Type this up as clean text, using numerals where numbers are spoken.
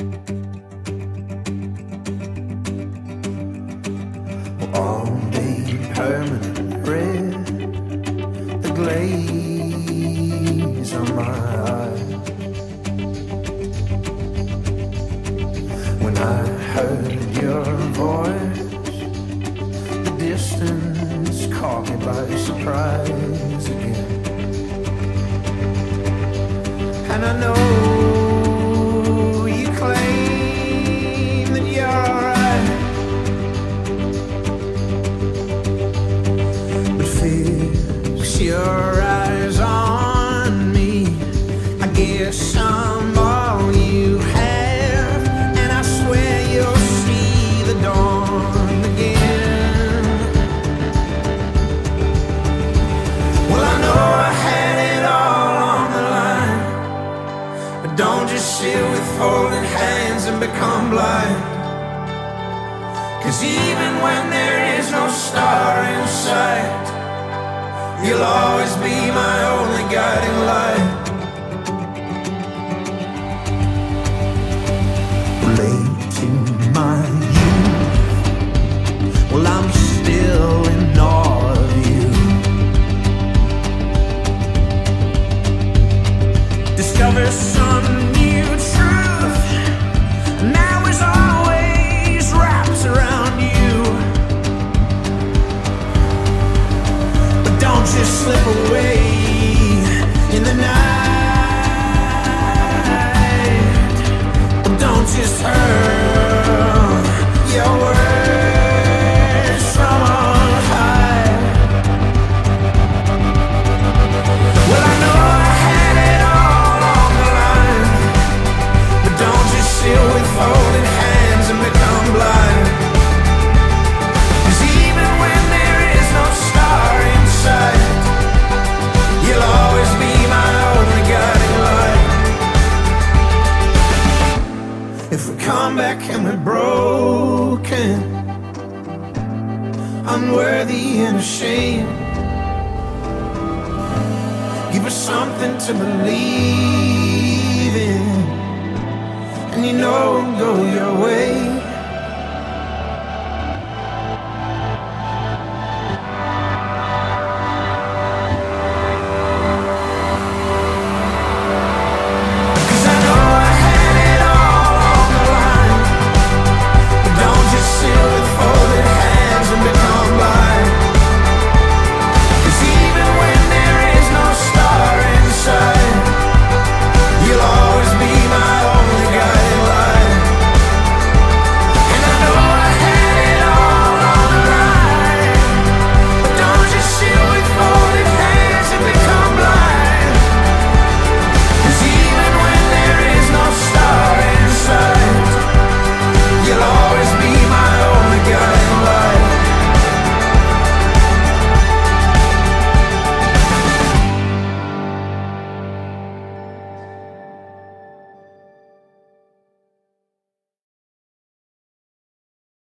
All day permanent red, the glaze on my eyes. When I heard your voice, the distance caught me by surprise again. And I know you claim that you're alright, but fix your eyes on me. I guess I'm all you have, and I swear you'll see the dawn again. Well, I know I had it all on the line, but don't just sit with folded hands and become blind. 'Cause even when there is no star in sight, you'll always be my only guiding light. Late in my youth, well, I'm still in awe of you. Discover some new truth, now is always wrapped around you. But don't just slip away in the night. Don't just hurl your words from on high. Well, I know I had it all on the line, but don't just sit with folded hands and become blind. 'Cause even when there is no star in sight, you'll always be my only guiding light. If we come back and we're broken, unworthy and ashamed, give us something to believe in, and you know it'll go your way.